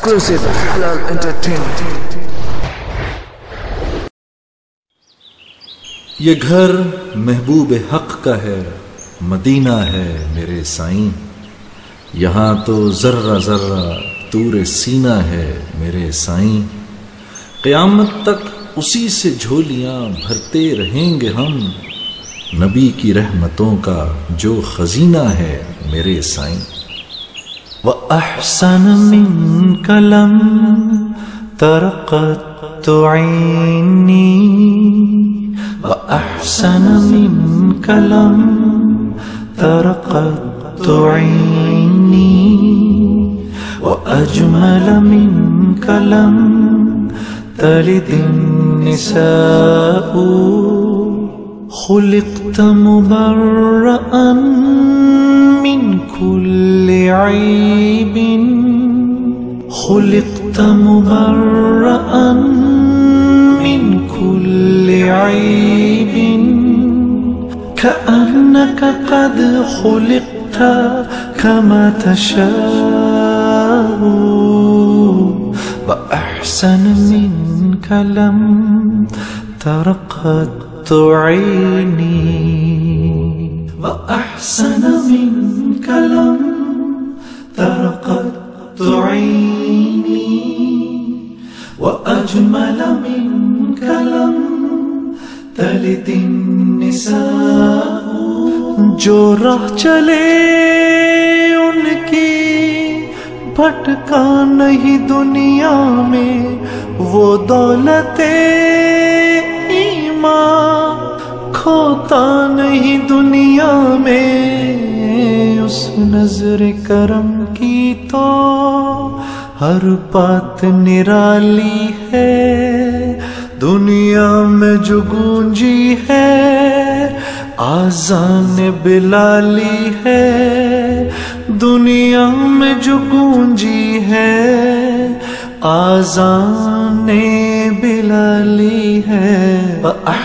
Exclusive Halal Entertainment. یہ گھر محبوب حق کا ہے، مدینہ ہے میرے سائیں، یہاں تو ذرہ ذرہ طور سینہ ہے میرے سائیں، قیامت تک اسی سے جھولیاں بھرتے رہیں گے ہم، نبی کی رحمتوں کا جو خزینہ ہے میرے سائیں۔ وَأَحْسَنَ مِنْكَ لَمْ تَرَقَتْ عَيْنِي وَأَحْسَنَ مِنْكَ لَمْ تَرَقَتْ عَيْنِي وَأَجْمَلَ مِنْكَ لَمْ تَلِدِ النِّسَاءُ خُلِقْتَ مُبَرَّأً مِنْ كُلِّ عَيْبٍ خُلِقْتَ مُبَرَّأً مِنْ كُلِّ عَيْبٍ كَأَنَّكَ قَدْ خُلِقْتَ كَمَا تَشَاءُ وَأَحْسَنَ مِنْكَ لَمْ تَرَقَتْ عَيْنِي وَأَحْسَنَ مِنْكَ لَمْ تَرَقَتْ عَيْنِي وَأَجْمَلَ مِنْكَ لَمْ تَلِدِ النِّسَاءُ جو راہ چلے ان کی بھٹکا نہیں دنیا میں، وہ دولت ایمان کھوتا نہیں دنیا میں، اس نظر کرم کی تو ہر بات نرالی ہے، دنیا میں جو گونجی ہے آذان بلالی ہے، دنیا میں جو گونجی ہے آذان بلالی ہے۔